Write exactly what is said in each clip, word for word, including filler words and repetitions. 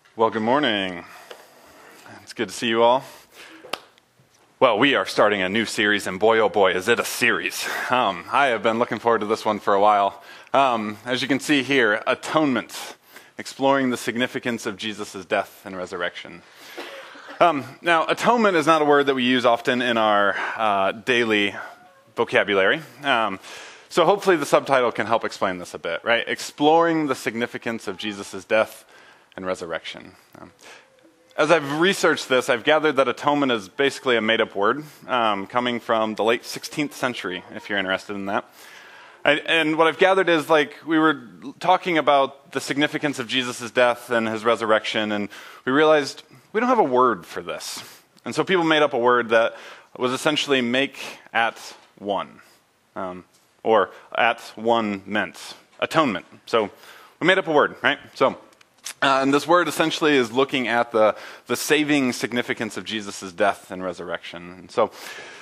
Well, good morning. It's good to see you all. Well, we are starting a new series, and boy, oh boy, is it a series. Um, I have been looking forward to this one for a while. Um, as you can see here, Atonement, exploring the significance of Jesus' death and resurrection. Um, now, atonement is not a word that we use often in our uh, daily vocabulary. Um, so hopefully the subtitle can help explain this a bit, right? Exploring the significance of Jesus' death and resurrection. Um, as I've researched this, I've gathered that atonement is basically a made-up word um, coming from the late sixteenth century, if you're interested in that. I, and what I've gathered is, like, we were talking about the significance of Jesus' death and his resurrection, and we realized we don't have a word for this. And so people made up a word that was essentially make at one, um, or at one meant, atonement. So we made up a word, right? So, uh, and this word essentially is looking at the, the saving significance of Jesus' death and resurrection. And so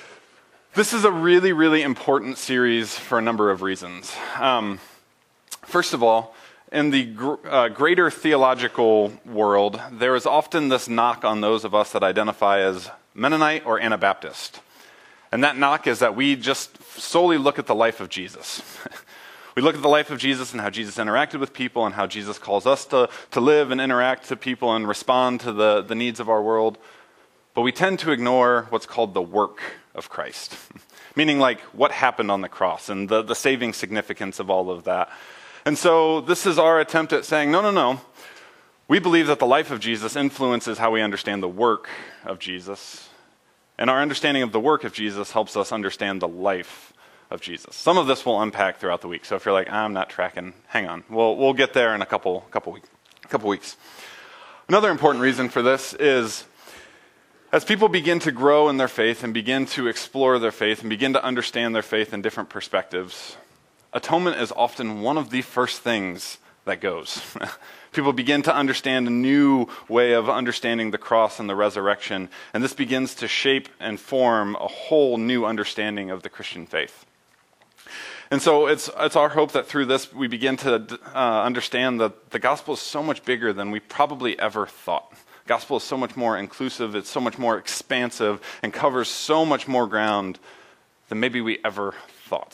this is a really, really important series for a number of reasons. Um, first of all, in the gr- uh, greater theological world, there is often this knock on those of us that identify as Mennonite or Anabaptist. And that knock is that we just solely look at the life of Jesus. We look at the life of Jesus and how Jesus interacted with people and how Jesus calls us to, to live and interact to people and respond to the, the needs of our world. But we tend to ignore what's called the work of Christ. Meaning, like, what happened on the cross and the, the saving significance of all of that. And so this is our attempt at saying, no, no, no. We believe that the life of Jesus influences how we understand the work of Jesus. And our understanding of the work of Jesus helps us understand the life of Jesus. Some of this we'll unpack throughout the week. So if you're like, I'm not tracking, hang on. We'll, we'll get there in a couple, couple, week, couple weeks. Another important reason for this is as people begin to grow in their faith and begin to explore their faith and begin to understand their faith in different perspectives, atonement is often one of the first things that goes. People begin to understand a new way of understanding the cross and the resurrection, and this begins to shape and form a whole new understanding of the Christian faith. And so it's it's our hope that through this we begin to uh, understand that the gospel is so much bigger than we probably ever thought. The gospel is so much more inclusive, it's so much more expansive, and covers so much more ground than maybe we ever thought.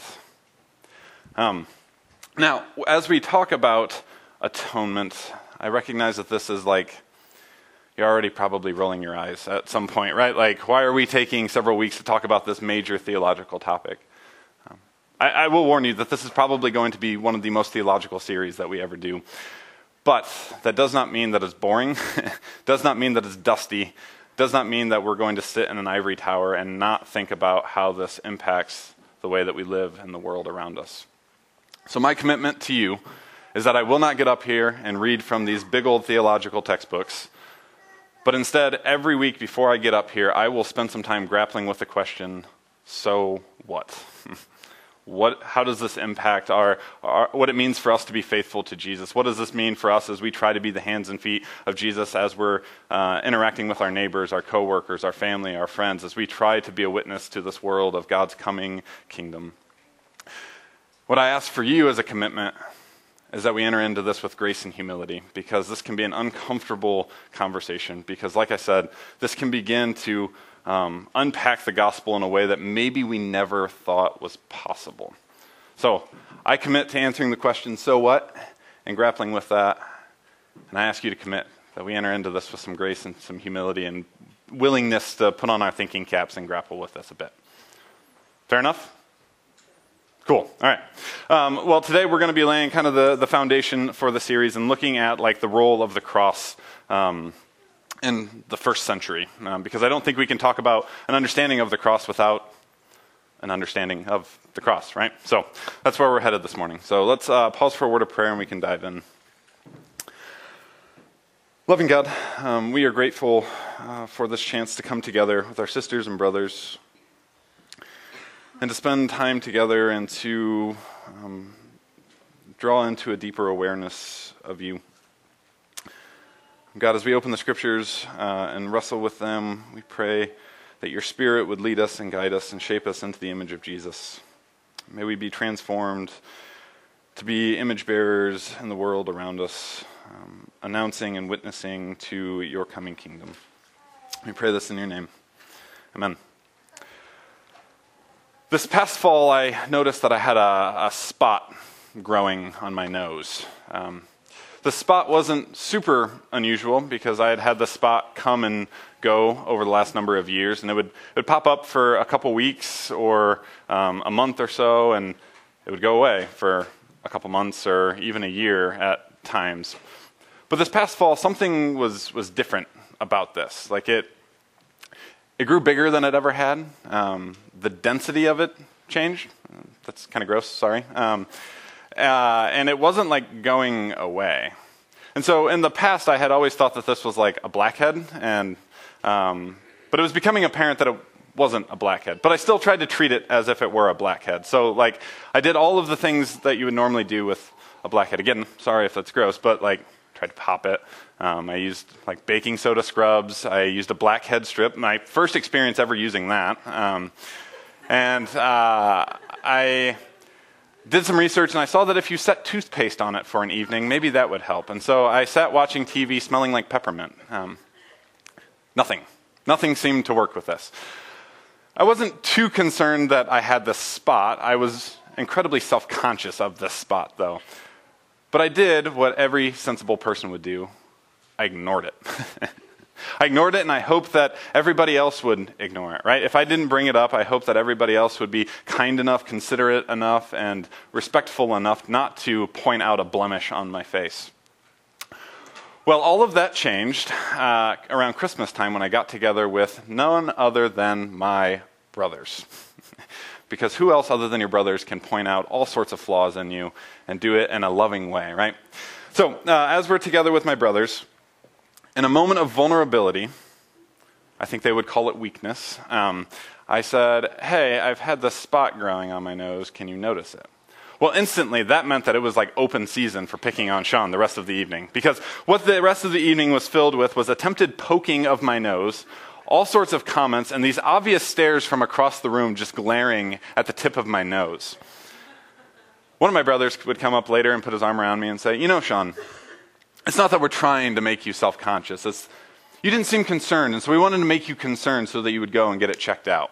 Um, now, as we talk about atonement, I recognize that this is like, you're already probably rolling your eyes at some point, right? Like, why are we taking several weeks to talk about this major theological topic? Um, I, I will warn you that this is probably going to be one of the most theological series that we ever do. But that does not mean that it's boring, does not mean that it's dusty, does not mean that we're going to sit in an ivory tower and not think about how this impacts the way that we live in the world around us. So my commitment to you is that I will not get up here and read from these big old theological textbooks, but instead, every week before I get up here, I will spend some time grappling with the question, so what? What? How does this impact our, our, what it means for us to be faithful to Jesus? What does this mean for us as we try to be the hands and feet of Jesus as we're uh, interacting with our neighbors, our coworkers, our family, our friends, as we try to be a witness to this world of God's coming kingdom? What I ask for you as a commitment is that we enter into this with grace and humility, because this can be an uncomfortable conversation, because like I said, this can begin to um, unpack the gospel in a way that maybe we never thought was possible. So I commit to answering the question, so what, and grappling with that, and I ask you to commit that we enter into this with some grace and some humility and willingness to put on our thinking caps and grapple with this a bit. Fair enough? Cool. All right. Um, well, today we're going to be laying kind of the, the foundation for the series and looking at like the role of the cross um, in the first century, um, because I don't think we can talk about an understanding of the cross without an understanding of the cross, right? So that's where we're headed this morning. So let's uh, pause for a word of prayer and we can dive in. Loving God, um, we are grateful uh, for this chance to come together with our sisters and brothers and to spend time together and to um, draw into a deeper awareness of you. God, as we open the scriptures uh, and wrestle with them, we pray that your Spirit would lead us and guide us and shape us into the image of Jesus. May we be transformed to be image bearers in the world around us, um, announcing and witnessing to your coming kingdom. We pray this in your name. Amen. This past fall, I noticed that I had a, a spot growing on my nose. Um, the spot wasn't super unusual because I had had the spot come and go over the last number of years, and it would, it would pop up for a couple weeks or um, a month or so, and it would go away for a couple months or even a year at times. But this past fall, something was, was different about this. Like it, it grew bigger than it ever had. Um, the density of it changed. That's kind of gross, sorry. Um, uh, and it wasn't like going away. And so in the past, I had always thought that this was like a blackhead, and um, but it was becoming apparent that it wasn't a blackhead. But I still tried to treat it as if it were a blackhead. So like I did all of the things that you would normally do with a blackhead. Again, sorry if that's gross, but like tried to pop it. Um, I used like baking soda scrubs. I used a blackhead strip. My first experience ever using that. Um, and uh, I did some research, and I saw that if you set toothpaste on it for an evening, maybe that would help. And so I sat watching T V smelling like peppermint. Um, nothing. Nothing seemed to work with this. I wasn't too concerned that I had this spot. I was incredibly self-conscious of this spot, though. But I did what every sensible person would do. I ignored it. I ignored it, and I hoped that everybody else would ignore it, right? If I didn't bring it up, I hoped that everybody else would be kind enough, considerate enough, and respectful enough not to point out a blemish on my face. Well, all of that changed uh, around Christmas time when I got together with none other than my brothers. Because who else other than your brothers can point out all sorts of flaws in you and do it in a loving way, right? So uh, as we're together with my brothers, in a moment of vulnerability, I think they would call it weakness, um, I said, hey, I've had this spot growing on my nose. Can you notice it? Well, instantly, that meant that it was like open season for picking on Sean the rest of the evening. Because what the rest of the evening was filled with was attempted poking of my nose, all sorts of comments, and these obvious stares from across the room just glaring at the tip of my nose. One of my brothers would come up later and put his arm around me and say, you know, Sean, it's not that we're trying to make you self-conscious. It's, you didn't seem concerned, and so we wanted to make you concerned so that you would go and get it checked out.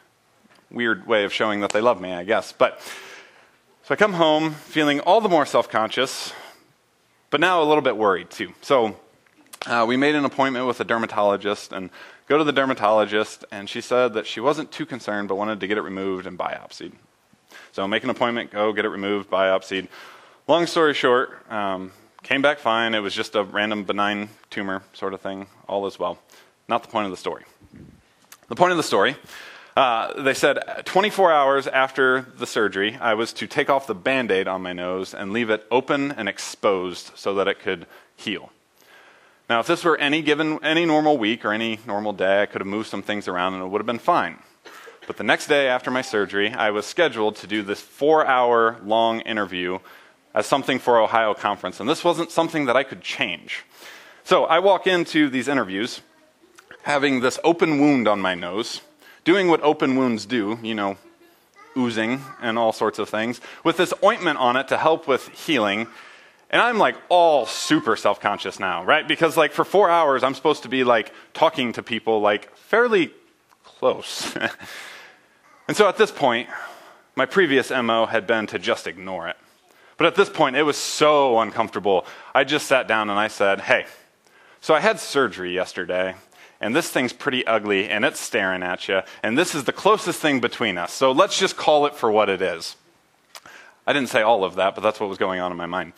Weird way of showing that they love me, I guess. But so I come home feeling all the more self-conscious, but now a little bit worried too. So uh, we made an appointment with a dermatologist, and go to the dermatologist, and she said that she wasn't too concerned, but wanted to get it removed and biopsied. So make an appointment, go get it removed, biopsied. Long story short, um, came back fine. It was just a random benign tumor sort of thing. All is well. Not the point of the story. The point of the story, uh, they said twenty-four hours after the surgery, I was to take off the Band-Aid on my nose and leave it open and exposed so that it could heal. Now, if this were any given, any normal week or any normal day, I could have moved some things around and it would have been fine. But the next day after my surgery, I was scheduled to do this four-hour long interview as something for Ohio Conference, and this wasn't something that I could change. So I walk into these interviews having this open wound on my nose, doing what open wounds do, you know, oozing and all sorts of things, with this ointment on it to help with healing. And I'm like all super self-conscious now, right? Because like for four hours, I'm supposed to be like talking to people like fairly close. And so at this point, my previous M O had been to just ignore it. But at this point, it was so uncomfortable. I just sat down and I said, hey, so I had surgery yesterday, and this thing's pretty ugly, and it's staring at you, and this is the closest thing between us, so let's just call it for what it is. I didn't say all of that, but that's what was going on in my mind.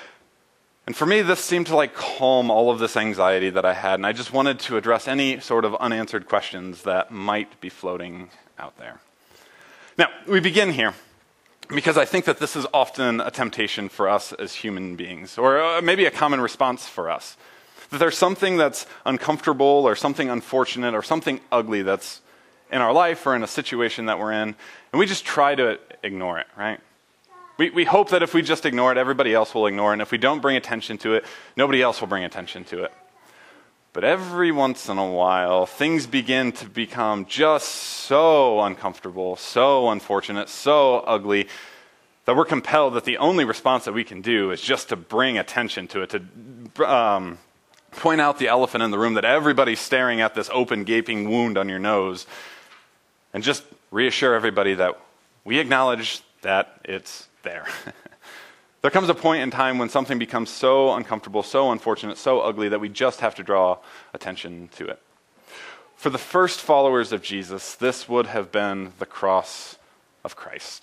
And for me, this seemed to like calm all of this anxiety that I had, and I just wanted to address any sort of unanswered questions that might be floating out there. Now, we begin here because I think that this is often a temptation for us as human beings, or maybe a common response for us. That there's something that's uncomfortable or something unfortunate or something ugly that's in our life or in a situation that we're in, and we just try to ignore it, right? We, we hope that if we just ignore it, everybody else will ignore it, and if we don't bring attention to it, nobody else will bring attention to it. But every once in a while, things begin to become just so uncomfortable, so unfortunate, so ugly, that we're compelled that the only response that we can do is just to bring attention to it, to um, point out the elephant in the room, that everybody's staring at this open, gaping wound on your nose, and just reassure everybody that we acknowledge that it's there. There comes a point in time when something becomes so uncomfortable, so unfortunate, so ugly that we just have to draw attention to it. For the first followers of Jesus, this would have been the cross of Christ.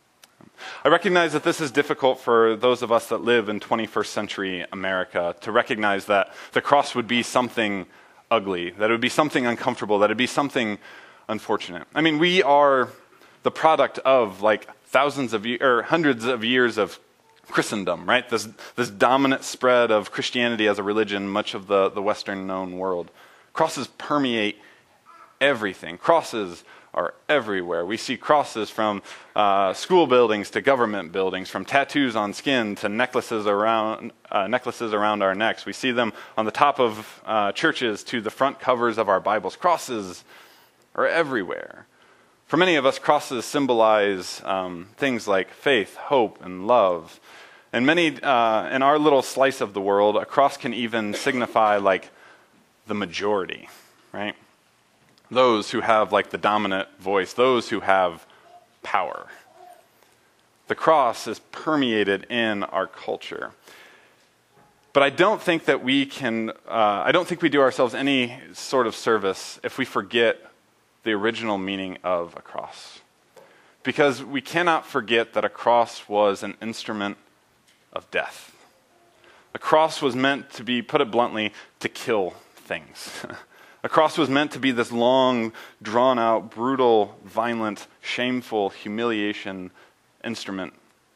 I recognize that this is difficult for those of us that live in twenty-first century America to recognize that the cross would be something ugly, that it would be something uncomfortable, that it would be something unfortunate. I mean, we are the product of like thousands of years, or hundreds of years of Christendom, right? This this dominant spread of Christianity as a religion, much of the, the Western known world. Crosses permeate everything. Crosses are everywhere. We see crosses from uh, school buildings to government buildings, from tattoos on skin to necklaces around uh, necklaces around our necks. We see them on the top of uh, churches to the front covers of our Bibles. Crosses are everywhere. For many of us, crosses symbolize um, things like faith, hope, and love. And many, uh, in our little slice of the world, a cross can even signify like the majority, right? Those who have like the dominant voice, those who have power. The cross is permeated in our culture. But I don't think that we can, uh, I don't think we do ourselves any sort of service if we forget the original meaning of a cross. Because we cannot forget that a cross was an instrument of death. A cross was meant to be, put it bluntly, to kill things. A cross was meant to be this long, drawn-out, brutal, violent, shameful, humiliation instrument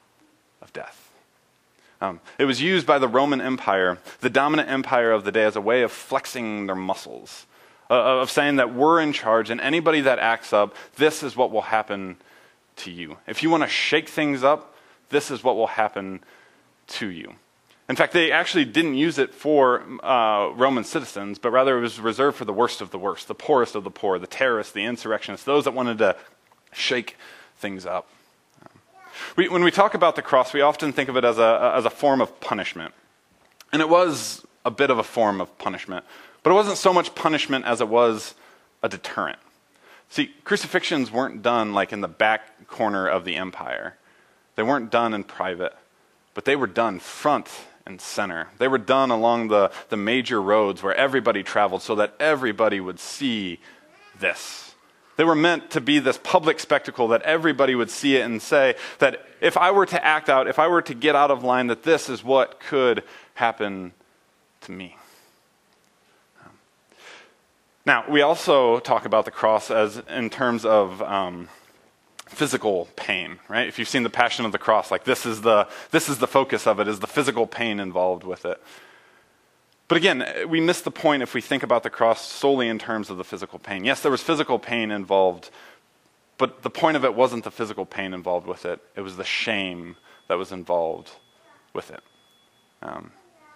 of death. Um, it was used by the Roman Empire, the dominant empire of the day, as a way of flexing their muscles, uh, of saying that we're in charge, and anybody that acts up, this is what will happen to you. If you want to shake things up, this is what will happen to you. In fact, they actually didn't use it for uh, Roman citizens, but rather it was reserved for the worst of the worst, the poorest of the poor, the terrorists, the insurrectionists, those that wanted to shake things up. We, when we talk about the cross, we often think of it as a, as a form of punishment. And it was a bit of a form of punishment, but it wasn't so much punishment as it was a deterrent. See, crucifixions weren't done like in the back corner of the empire. They weren't done in private, but they were done front and center. They were done along the, the major roads where everybody traveled so that everybody would see this. They were meant to be this public spectacle that everybody would see it and say that if I were to act out, if I were to get out of line, that this is what could happen to me. Now, we also talk about the cross as in terms of um, physical pain, right? If you've seen the Passion of the Cross, like this is the this is the focus of it, is the physical pain involved with it. But again, we miss the point if we think about the cross solely in terms of the physical pain. Yes, there was physical pain involved, but the point of it wasn't the physical pain involved with it. It was the shame that was involved with it. Um,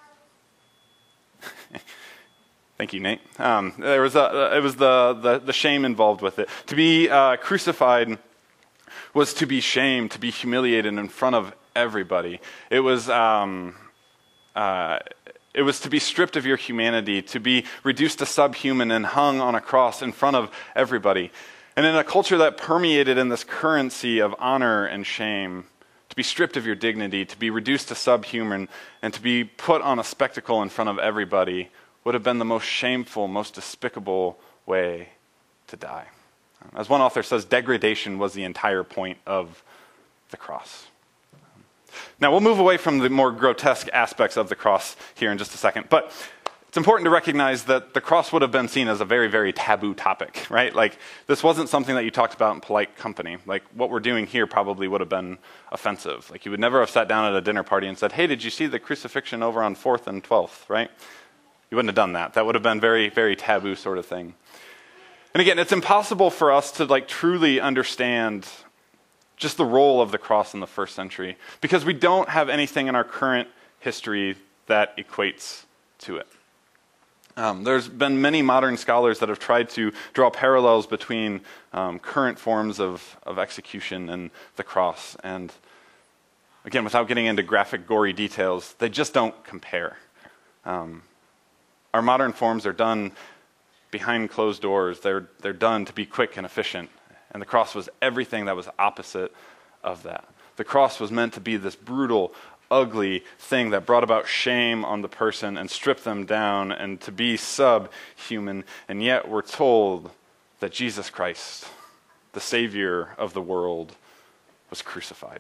Thank you, Nate. Um, there was a, it was the, the, the shame involved with it. To be uh, crucified was to be shamed, to be humiliated in front of everybody. It was um, uh, it was to be stripped of your humanity, to be reduced to subhuman and hung on a cross in front of everybody. And in a culture that permeated in this currency of honor and shame, to be stripped of your dignity, to be reduced to subhuman, and to be put on a spectacle in front of everybody would have been the most shameful, most despicable way to die. As one author says, degradation was the entire point of the cross. Now, we'll move away from the more grotesque aspects of the cross here in just a second, but it's important to recognize that the cross would have been seen as a very, very taboo topic, right? Like, this wasn't something that you talked about in polite company. Like, what we're doing here probably would have been offensive. Like, you would never have sat down at a dinner party and said, hey, did you see the crucifixion over on fourth and twelfth, right? You wouldn't have done that. That would have been very, very taboo sort of thing. And again, it's impossible for us to like truly understand just the role of the cross in the first century because we don't have anything in our current history that equates to it. Um, there's been many modern scholars that have tried to draw parallels between um, current forms of, of execution and the cross. And again, without getting into graphic, gory details, they just don't compare. Um, our modern forms are done behind closed doors. They're, they're done to be quick and efficient. And the cross was everything that was opposite of that. The cross was meant to be this brutal, ugly thing that brought about shame on the person and stripped them down and to be subhuman. And yet we're told that Jesus Christ, the Savior of the world, was crucified.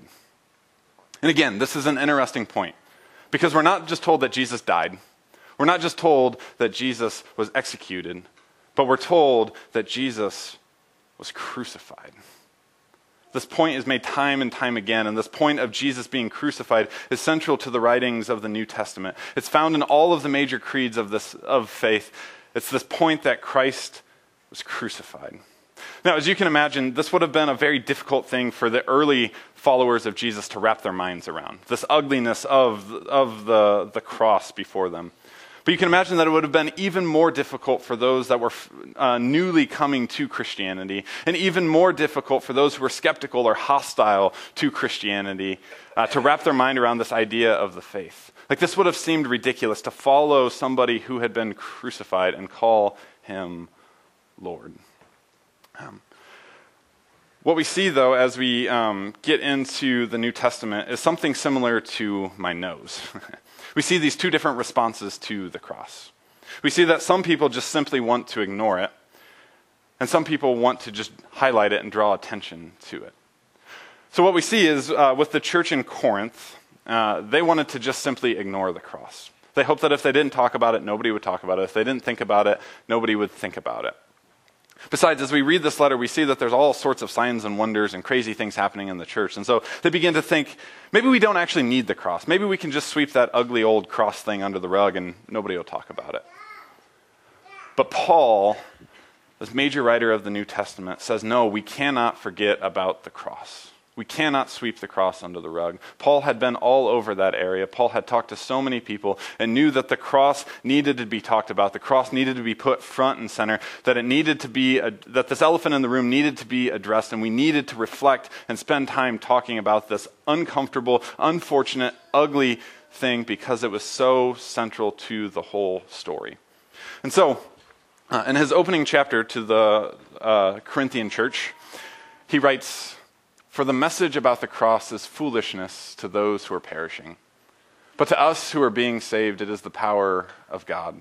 And again, this is an interesting point because we're not just told that Jesus died. We're not just told that Jesus was executed, but we're told that Jesus was crucified. This point is made time and time again, and this point of Jesus being crucified is central to the writings of the New Testament. It's found in all of the major creeds of this of faith. It's this point that Christ was crucified. Now, as you can imagine, this would have been a very difficult thing for the early followers of Jesus to wrap their minds around, this ugliness of, of the, the cross before them. But you can imagine that it would have been even more difficult for those that were uh, newly coming to Christianity, and even more difficult for those who were skeptical or hostile to Christianity uh, to wrap their mind around this idea of the faith. Like, this would have seemed ridiculous to follow somebody who had been crucified and call him Lord. Um, what we see, though, as we um, get into the New Testament is something similar to my nose. We see these two different responses to the cross. We see that some people just simply want to ignore it, and some people want to just highlight it and draw attention to it. So what we see is uh, with the church in Corinth, uh, they wanted to just simply ignore the cross. They hoped that if they didn't talk about it, nobody would talk about it. If they didn't think about it, nobody would think about it. Besides, as we read this letter, we see that there's all sorts of signs and wonders and crazy things happening in the church. And so they begin to think, maybe we don't actually need the cross. Maybe we can just sweep that ugly old cross thing under the rug and nobody will talk about it. But Paul, this major writer of the New Testament, says, no, we cannot forget about the cross. We cannot sweep the cross under the rug. Paul had been all over that area. Paul had talked to so many people and knew that the cross needed to be talked about. The cross needed to be put front and center, that it needed to be, a, that this elephant in the room needed to be addressed, and we needed to reflect and spend time talking about this uncomfortable, unfortunate, ugly thing because it was so central to the whole story. And so, uh, in his opening chapter to the uh, Corinthian church, he writes, "For the message about the cross is foolishness to those who are perishing. But to us who are being saved, it is the power of God.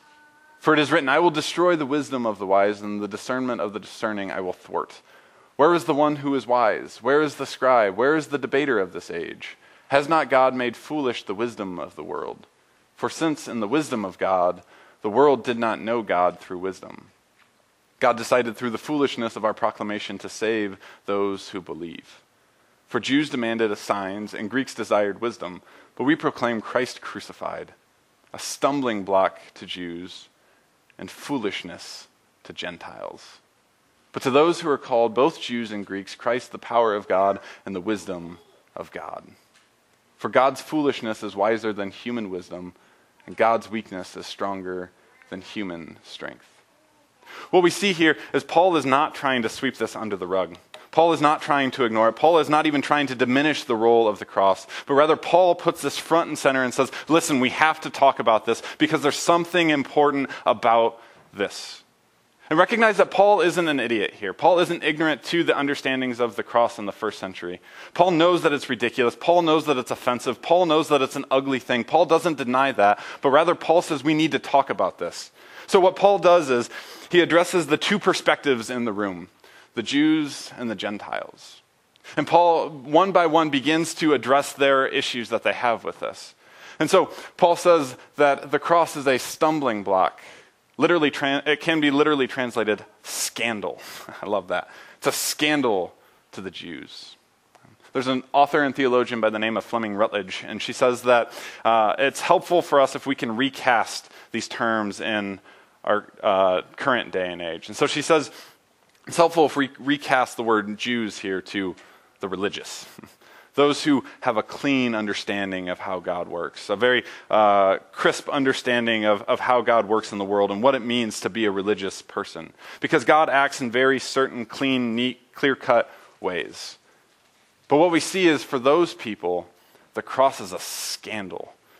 For it is written, I will destroy the wisdom of the wise, and the discernment of the discerning I will thwart. Where is the one who is wise? Where is the scribe? Where is the debater of this age? Has not God made foolish the wisdom of the world? For since in the wisdom of God, the world did not know God through wisdom, God decided through the foolishness of our proclamation to save those who believe. For Jews demanded signs and Greeks desired wisdom, but we proclaim Christ crucified, a stumbling block to Jews and foolishness to Gentiles. But to those who are called, both Jews and Greeks, Christ the power of God and the wisdom of God. For God's foolishness is wiser than human wisdom, and God's weakness is stronger than human strength." What we see here is Paul is not trying to sweep this under the rug. Paul is not trying to ignore it. Paul is not even trying to diminish the role of the cross, but rather Paul puts this front and center and says, listen, we have to talk about this because there's something important about this. And recognize that Paul isn't an idiot here. Paul isn't ignorant to the understandings of the cross in the first century. Paul knows that it's ridiculous. Paul knows that it's offensive. Paul knows that it's an ugly thing. Paul doesn't deny that, but rather Paul says we need to talk about this. So what Paul does is he addresses the two perspectives in the room, the Jews and the Gentiles. And Paul, one by one, begins to address their issues that they have with this. And so Paul says that the cross is a stumbling block. Literally, it can be literally translated scandal. I love that. It's a scandal to the Jews. There's an author and theologian by the name of Fleming Rutledge, and she says that uh, it's helpful for us if we can recast these terms in our uh, current day and age. And so she says it's helpful if we recast the word Jews here to the religious. Those who have a clean understanding of how God works, a very uh, crisp understanding of, of how God works in the world and what it means to be a religious person. Because God acts in very certain, clean, neat, clear-cut ways. But what we see is for those people, the cross is a scandal.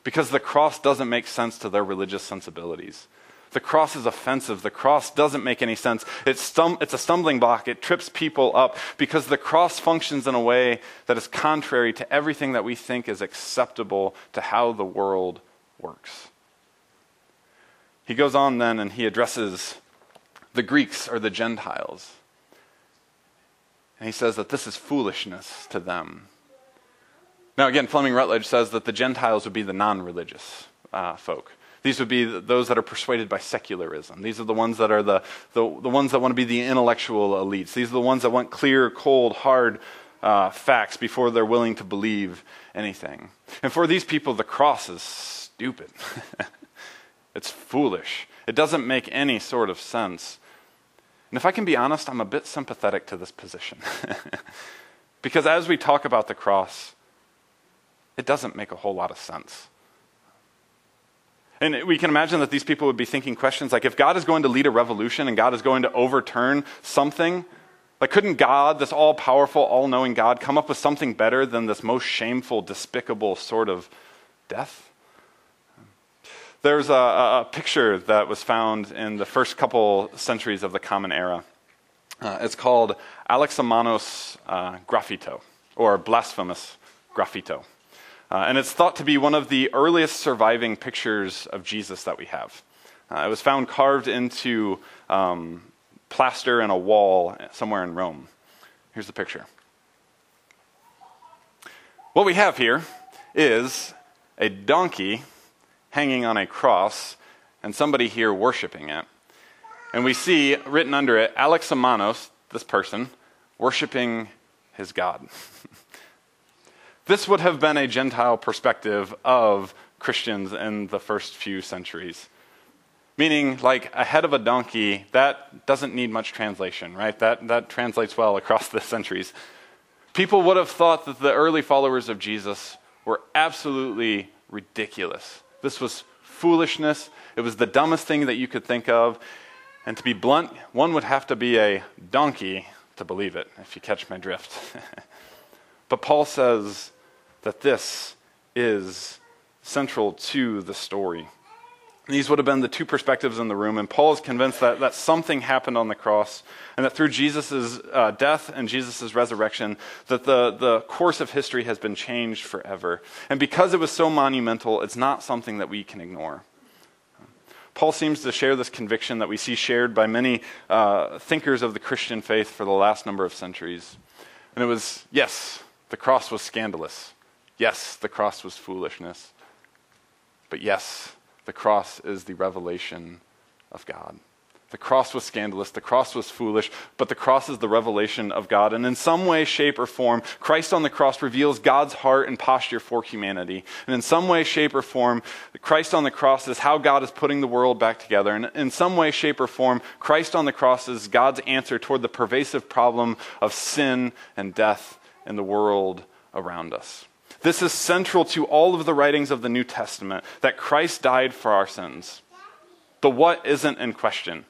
because the cross doesn't make sense to their religious sensibilities. The cross is offensive. The cross doesn't make any sense. It's, stum- it's a stumbling block. It trips people up because the cross functions in a way that is contrary to everything that we think is acceptable to how the world works. He goes on then and he addresses the Greeks or the Gentiles. And he says that this is foolishness to them. Now again, Fleming Rutledge says that the Gentiles would be the non-religious uh, folk. These would be those that are persuaded by secularism. These are the ones that are the, the, the ones that want to be the intellectual elites. These are the ones that want clear, cold, hard uh, facts before they're willing to believe anything. And for these people, the cross is stupid. It's foolish. It doesn't make any sort of sense. And if I can be honest, I'm a bit sympathetic to this position. Because as we talk about the cross, it doesn't make a whole lot of sense. And we can imagine that these people would be thinking questions like, if God is going to lead a revolution and God is going to overturn something, like couldn't God, this all-powerful, all-knowing God, come up with something better than this most shameful, despicable sort of death? There's a, a picture that was found in the first couple centuries of the Common Era. Uh, it's called Alexamenos uh, graffito, or blasphemous graffito. Uh, and it's thought to be one of the earliest surviving pictures of Jesus that we have. Uh, it was found carved into um, plaster in a wall somewhere in Rome. Here's the picture. What we have here is a donkey hanging on a cross and somebody here worshiping it. And we see written under it, Alexamenos, this person, worshiping his God. This would have been a Gentile perspective of Christians in the first few centuries. Meaning, like, a head of a donkey, that doesn't need much translation, right? That, that translates well across the centuries. People would have thought that the early followers of Jesus were absolutely ridiculous. This was foolishness. It was the dumbest thing that you could think of. And to be blunt, one would have to be a donkey to believe it, if you catch my drift. But Paul says that this is central to the story. These would have been the two perspectives in the room, and Paul is convinced that, that something happened on the cross, and that through Jesus' uh, death and Jesus' resurrection, that the, the course of history has been changed forever. And because it was so monumental, it's not something that we can ignore. Paul seems to share this conviction that we see shared by many uh, thinkers of the Christian faith for the last number of centuries. And it was, yes, the cross was scandalous. Yes, the cross was foolishness. But yes, the cross is the revelation of God. The cross was scandalous, the cross was foolish, but the cross is the revelation of God. And in some way, shape, or form, Christ on the cross reveals God's heart and posture for humanity. And in some way, shape, or form, Christ on the cross is how God is putting the world back together. And in some way, shape, or form, Christ on the cross is God's answer toward the pervasive problem of sin and death in the world around us. This is central to all of the writings of the New Testament, that Christ died for our sins. The what isn't in question,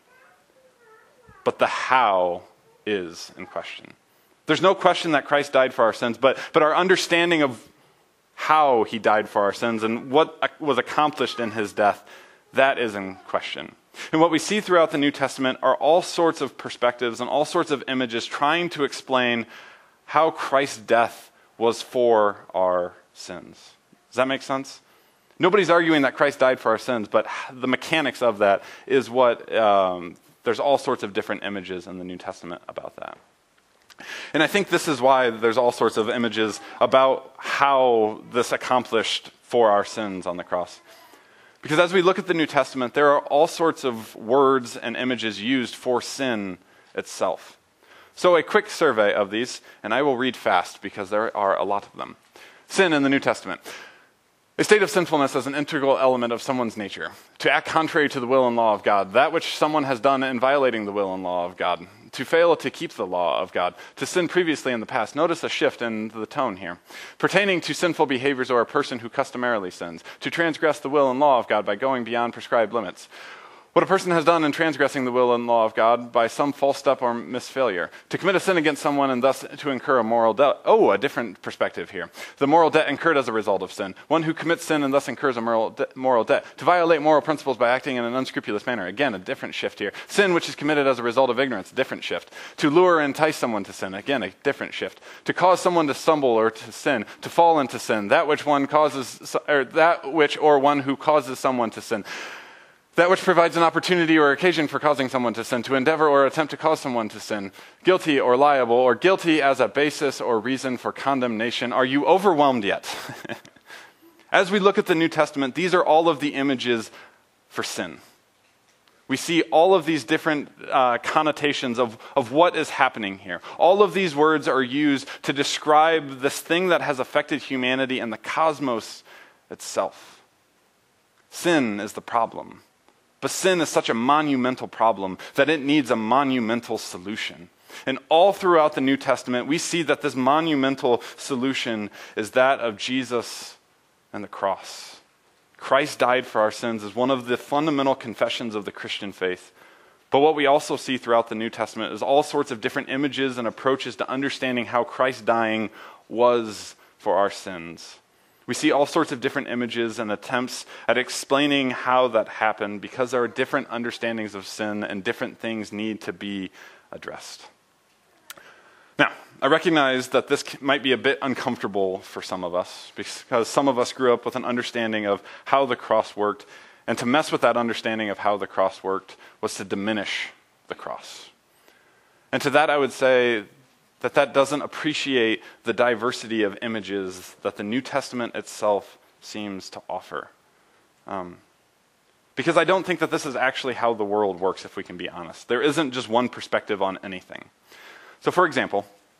but the how is in question. There's no question that Christ died for our sins, but, but our understanding of how he died for our sins and what was accomplished in his death, that is in question. And what we see throughout the New Testament are all sorts of perspectives and all sorts of images trying to explain how Christ's death was for our sins. Does that make sense? Nobody's arguing that Christ died for our sins, but the mechanics of that is what, um, there's all sorts of different images in the New Testament about that. And I think this is why there's all sorts of images about how this accomplished for our sins on the cross. Because as we look at the New Testament, there are all sorts of words and images used for sin itself. So a quick survey of these, and I will read fast because there are a lot of them. Sin in the New Testament. A state of sinfulness as an integral element of someone's nature. To act contrary to the will and law of God. That which someone has done in violating the will and law of God. To fail to keep the law of God. To sin previously in the past. Notice a shift in the tone here. Pertaining to sinful behaviors or a person who customarily sins. To transgress the will and law of God by going beyond prescribed limits. what a person has done in transgressing the will and law of God by some false step or misfailure. To commit a sin against someone and thus to incur a moral debt. Oh, a different perspective here. The moral debt incurred as a result of sin. One who commits sin and thus incurs a moral, de- moral debt. To violate moral principles by acting in an unscrupulous manner. Again, a different shift here. Sin which is committed as a result of ignorance. Different shift. To lure or entice someone to sin. Again, a different shift. To cause someone to stumble or to sin. To fall into sin. That which one causes, or that which or one who causes someone to sin. That which provides an opportunity or occasion for causing someone to sin, to endeavor or attempt to cause someone to sin, guilty or liable, or guilty as a basis or reason for condemnation. Are you overwhelmed yet? As we look at the New Testament, these are all of the images for sin. We see all of these different uh, connotations of, of what is happening here. All of these words are used to describe this thing that has affected humanity and the cosmos itself. Sin is the problem. But sin is such a monumental problem that it needs a monumental solution. And all throughout the New Testament, we see that this monumental solution is that of Jesus and the cross. Christ died for our sins is one of the fundamental confessions of the Christian faith. But what we also see throughout the New Testament is all sorts of different images and approaches to understanding how Christ dying was for our sins. We see all sorts of different images and attempts at explaining how that happened because there are different understandings of sin and different things need to be addressed. Now, I recognize that this might be a bit uncomfortable for some of us because some of us grew up with an understanding of how the cross worked, and to mess with that understanding of how the cross worked was to diminish the cross. And to that I would say that that doesn't appreciate the diversity of images that the New Testament itself seems to offer. Um, because I don't think that this is actually how the world works, if we can be honest. There isn't just one perspective on anything. So for example,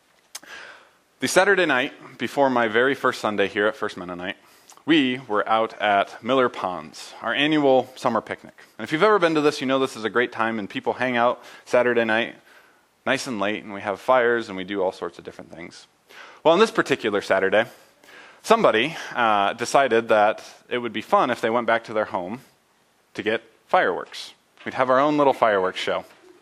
the Saturday night before my very first Sunday here at First Mennonite, we were out at Miller Ponds, our annual summer picnic. And if you've ever been to this, you know this is a great time and people hang out Saturday night nice and late, and we have fires, and we do all sorts of different things. Well, on this particular Saturday, somebody uh, decided that it would be fun if they went back to their home to get fireworks. We'd have our own little fireworks show.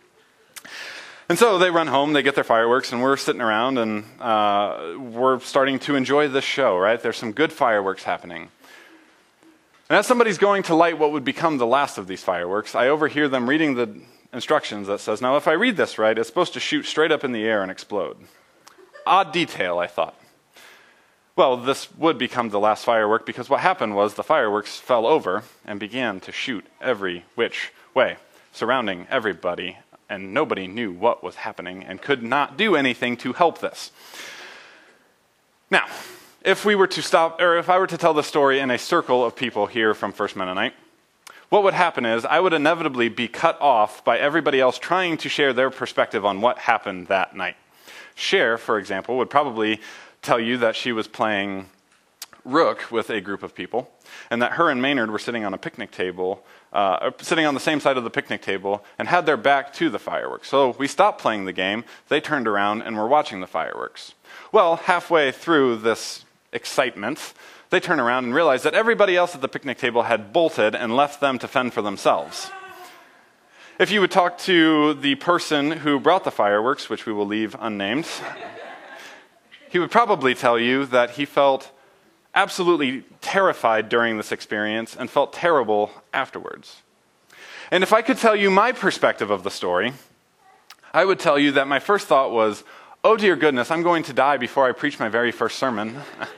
And so they run home, they get their fireworks, and we're sitting around, and uh, we're starting to enjoy this show, right? There's some good fireworks happening. And as somebody's going to light what would become the last of these fireworks, I overhear them reading the instructions that says, now if I read this right, it's supposed to shoot straight up in the air and explode. Odd detail, I thought. Well, this would become the last firework because what happened was the fireworks fell over and began to shoot every which way, surrounding everybody, and nobody knew what was happening and could not do anything to help this. Now, if we were to stop, or if I were to tell the story in a circle of people here from First Mennonite, what would happen is I would inevitably be cut off by everybody else trying to share their perspective on what happened that night. Cher, for example, would probably tell you that she was playing Rook with a group of people, and that her and Maynard were sitting on a picnic table, uh, sitting on the same side of the picnic table, and had their back to the fireworks. So we stopped playing the game, they turned around, and were watching the fireworks. Well, halfway through this excitement, they turn around and realize that everybody else at the picnic table had bolted and left them to fend for themselves. If you would talk to the person who brought the fireworks, which we will leave unnamed, he would probably tell you that he felt absolutely terrified during this experience and felt terrible afterwards. And if I could tell you my perspective of the story, I would tell you that my first thought was, oh dear goodness, I'm going to die before I preach my very first sermon.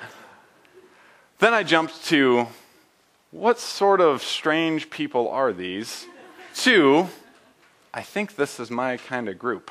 Then I jumped to, what sort of strange people are these? To, I think this is my kind of group.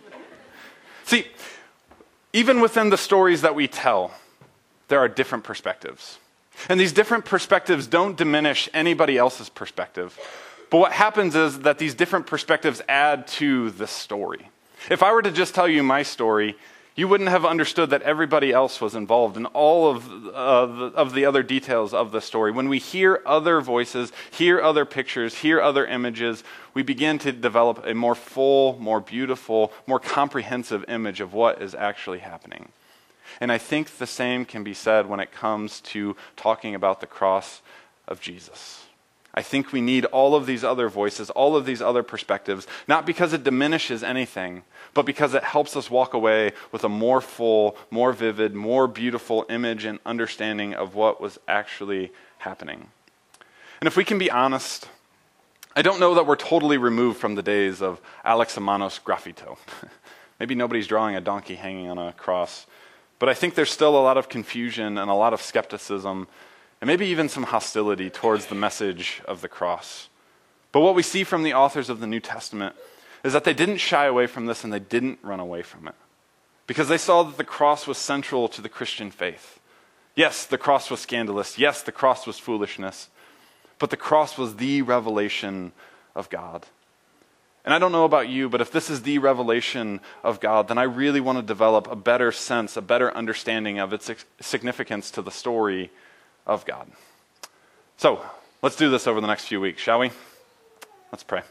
See, even within the stories that we tell, there are different perspectives. And these different perspectives don't diminish anybody else's perspective. But what happens is that these different perspectives add to the story. If I were to just tell you my story, you wouldn't have understood that everybody else was involved in all of, uh, the, of the other details of the story. When we hear other voices, hear other pictures, hear other images, we begin to develop a more full, more beautiful, more comprehensive image of what is actually happening. And I think the same can be said when it comes to talking about the cross of Jesus. I think we need all of these other voices, all of these other perspectives, not because it diminishes anything, but because it helps us walk away with a more full, more vivid, more beautiful image and understanding of what was actually happening. And if we can be honest, I don't know that we're totally removed from the days of Alexamenos Graffito. Maybe nobody's drawing a donkey hanging on a cross, but I think there's still a lot of confusion and a lot of skepticism and maybe even some hostility towards the message of the cross. But what we see from the authors of the New Testament is that they didn't shy away from this and they didn't run away from it, because they saw that the cross was central to the Christian faith. Yes, the cross was scandalous. Yes, the cross was foolishness. But the cross was the revelation of God. And I don't know about you, but if this is the revelation of God, then I really want to develop a better sense, a better understanding of its significance to the story of God. So, let's do this over the next few weeks, shall we? Let's pray.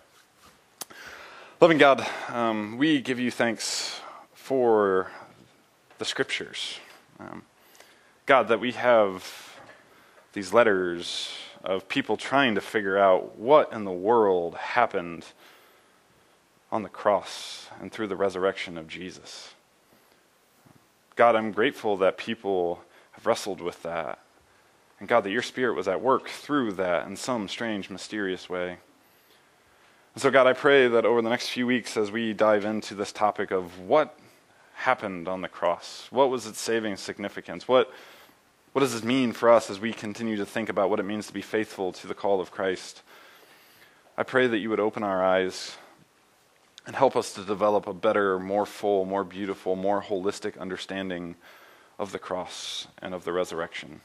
Loving God, um, we give you thanks for the scriptures. Um, God, that we have these letters of people trying to figure out what in the world happened on the cross and through the resurrection of Jesus. God, I'm grateful that people have wrestled with that. And God, that your Spirit was at work through that in some strange, mysterious way. And so God, I pray that over the next few weeks as we dive into this topic of what happened on the cross, what was its saving significance, what, what does this mean for us as we continue to think about what it means to be faithful to the call of Christ, I pray that you would open our eyes and help us to develop a better, more full, more beautiful, more holistic understanding of the cross and of the resurrection.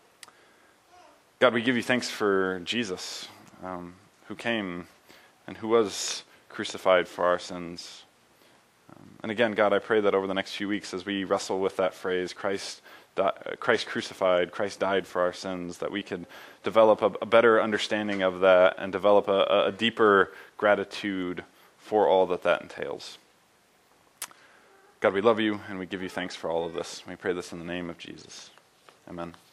God, we give you thanks for Jesus, um, who came and who was crucified for our sins. Um, and again, God, I pray that over the next few weeks as we wrestle with that phrase, Christ, di- Christ crucified, Christ died for our sins, that we could develop a, a better understanding of that and develop a, a deeper gratitude for all that that entails. God, we love you and we give you thanks for all of this. We pray this in the name of Jesus. Amen.